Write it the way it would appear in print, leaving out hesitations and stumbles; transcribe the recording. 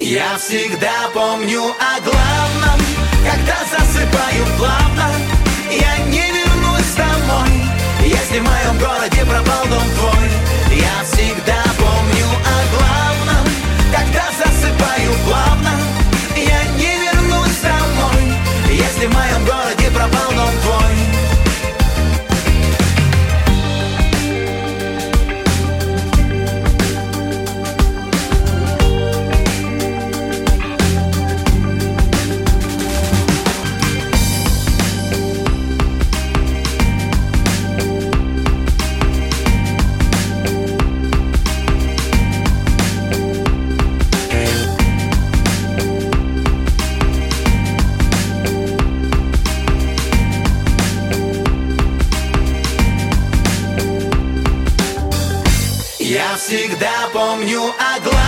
Я всегда помню о главном, когда засыпаю плавно. Я не вернусь домой, если в моем городе пропал дом твой. Я всегда помню о главном, когда засыпаю плавно. Я не вернусь домой, если в моем городе пропал дом твой. Я всегда помню о главном.